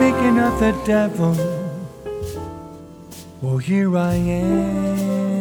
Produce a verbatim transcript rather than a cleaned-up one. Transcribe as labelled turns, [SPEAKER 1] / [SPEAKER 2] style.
[SPEAKER 1] thinking of the devil. Oh, here I am.